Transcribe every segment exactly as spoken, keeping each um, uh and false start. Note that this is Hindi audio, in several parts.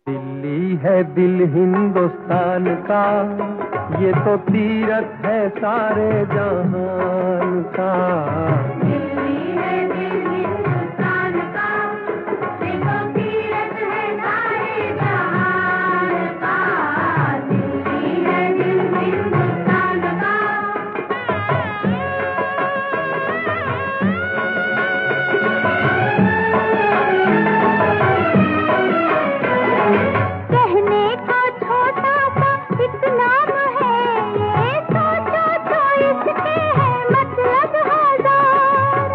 दिल्ली है दिल हिंदुस्तान का, ये तो तीरथ है सारे जहान का। दिल्ली है दिल हिंदुस्तान का, ये तो तीरथ है सारे जहान का। दिल्ली है दिल हिंदुस्तान का। कहने को छोटा सा एक नाम है, ये सोचो तो इसके है मतलब हजार।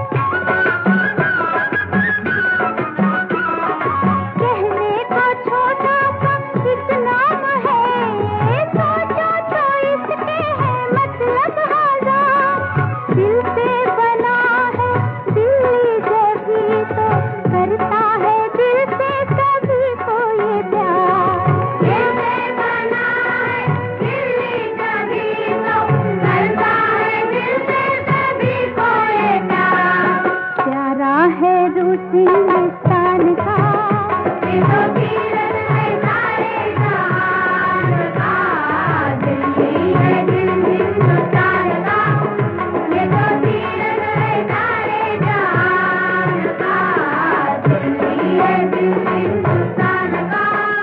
कहने को छोटा सा एक नाम है, ये सोचो तो इसके है मतलब हजार। दिल से बना है दिल्ली जभी तो करता है दिल से कभी को ये प्यार। दिल से बना है दिल्ली जभी तो करता है दिल से कभी को ये प्यार। प्यारा है रूसी हिंदुस्तान का, ये तो तीरथ है सारे जहान का। दिल्ली है दिल हिंदुस्तान का, ये तो तीरथ है सारे जहान का। दिल्ली है दिल हिंदुस्तान का।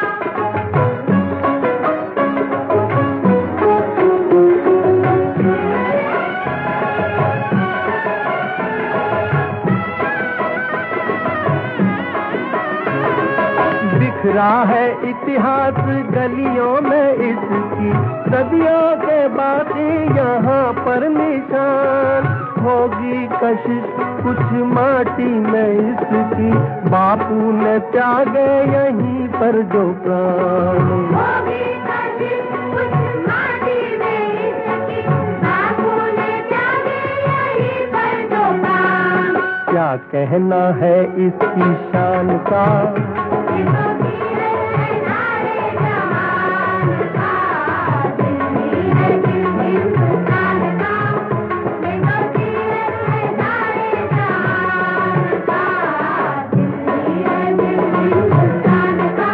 बिखरा है इतिहास गलियों में इसकी, सदियों के बाकी यहाँ पर निशान। होगी कशिश कुछ माटी में इसकी, बापू ने त्यागे यहीं पर जो प्राण। होगी कशिश कुछ माटी में इसकी, बापू ने त्यागे यहीं पर जो प्राण। क्या कहना है इसकी शान का, ये तो तीरथ है सारे जहान का। दिल्ली है दिल हिंदुस्तान का, ये तो तीरथ है सारे जहान का। दिल्ली है दिल हिंदुस्तान का।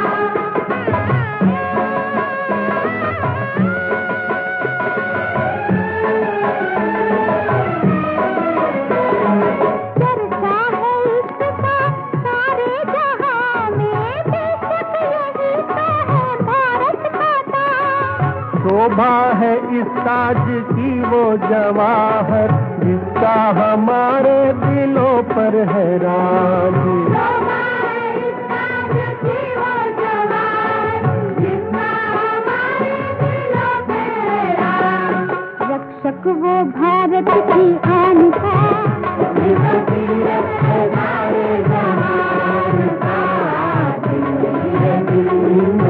चर्चा है इसका सारे जहां में, बेशक यही तो है भारत का ताज। शोभा है इस ताज की वो जवाहर, जिसका हमारे दिलों पर है राज। शोभा है इस ताज की वो जवाहर, जिसका हमारे दिलों पे है राज। रक्षक वो भारत की आन का, ये तो तीरथ है सारे जहान का। दिल्ली है दिल